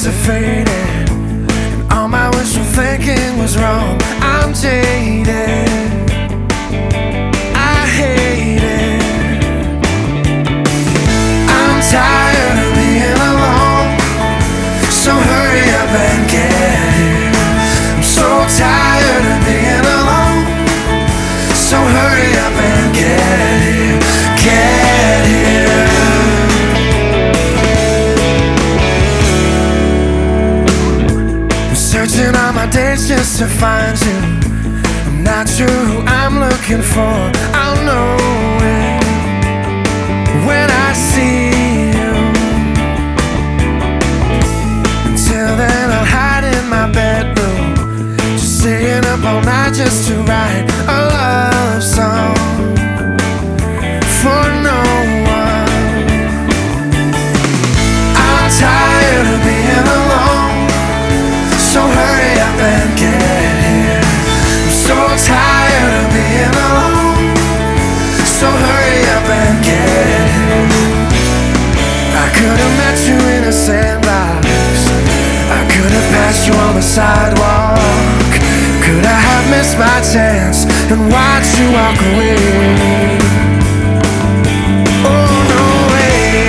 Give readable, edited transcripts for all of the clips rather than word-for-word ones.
are faded, and all my wishful thinking was wrong. I'm jaded, I hate it. I'm tired of being alone, so hurry up and get here. I'm so tired of being alone, so hurry up and get here. Get here. Searching all my days just to find you. I'm not sure who I'm looking for. I'll know it when I see you. Until then I'll hide in my bedroom, just staying up all night just to write a love song for no one. I'm tired of being alone, so hurry up and get here. I'm so tired of being alone, so hurry up and get here. I could have met you in a sandbox, I could have passed you on the sidewalk. Could I have missed my chance and watched you walk away? Oh, no way.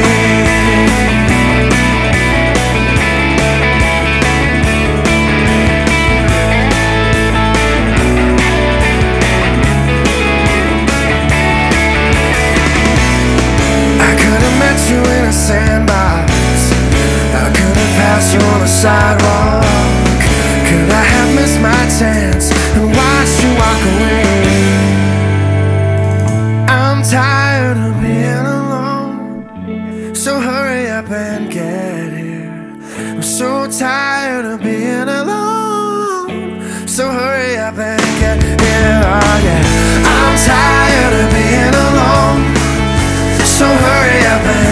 I could have met you in a sandbox, I could have passed you on the sidewalk. Could I have missed my chance and watched you walk away? I'm tired of being alone, so hurry up and get here. I'm so tired of being alone, so hurry up and get here. Oh yeah, I'm tired of being alone, so hurry up and